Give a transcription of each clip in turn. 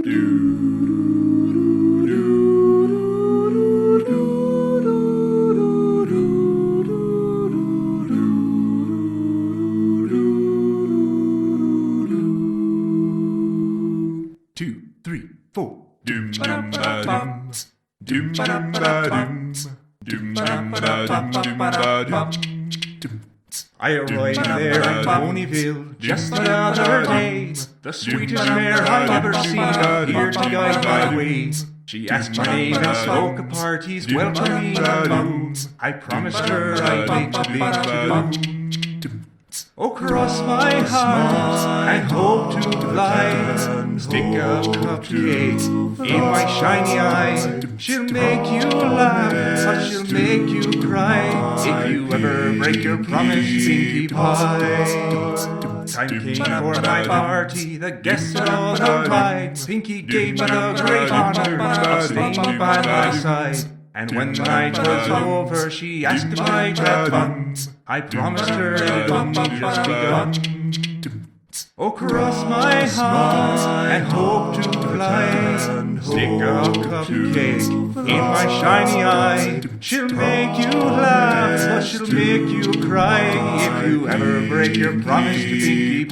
Two, three, four. Doom dum ba dum. Doom dum ba dum. Doom dum ba dum. Doom ba dum. I arrived there in Ponyville just the other day. The sweetest mare I've ever seen appeared to guide my way. She asked my name and spoke of parties welcoming me. I promised her I'd make the big to-do. Oh, cross my heart and hope to glide. Stick a cupcake in my shiny eye. She'll make you laugh, but she'll make you cry if you ever break your promise, Pinkie Pie. Time came for my party, the guests had all arrived. Pinkie gave me the great honor of staying by my side. And when the night was over, she asked if I'd have fun. I promised her it had only just begun. Oh, cross my heart and hope to fly. Stick a cupcake in my shiny eye. She'll make you laugh, but she'll make you cry if you ever break your promise to Pinkie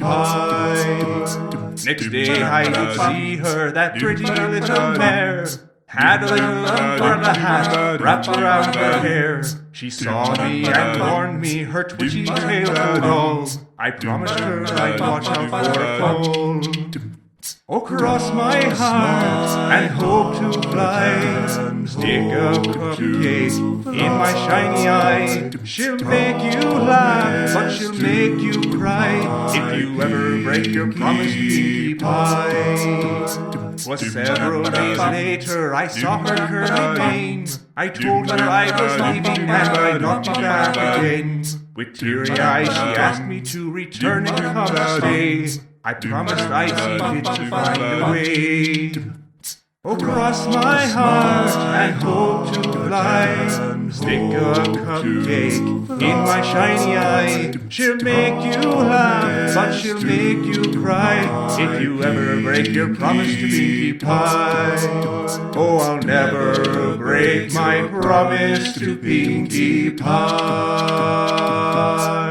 Pie. Next day I did see her, that pretty little mare. Had a little umbrella hat wrapped around her hair. She saw me and warned me her twitchy tail would all. I promised her I'd watch out for a fall. Oh, cross my heart and hope to fly. Stick a cupcake in my shiny eye. She'll make you laugh, but she'll make you cry if you ever break your promise, Pinkie Pie. 'Twas several days later I saw her curly mane. I told her I was leaving and I'd not be back again. With teary eyes she asked me to return and come and stay. I promised I'd see fit to find a way. Oh, cross my heart and hope to fly. Stick a cupcake in my shiny eye. She'll make you laugh, but she'll make you cry if you ever break your promise to Pinkie Pie. Oh, I'll never break my promise to Pinkie Pie.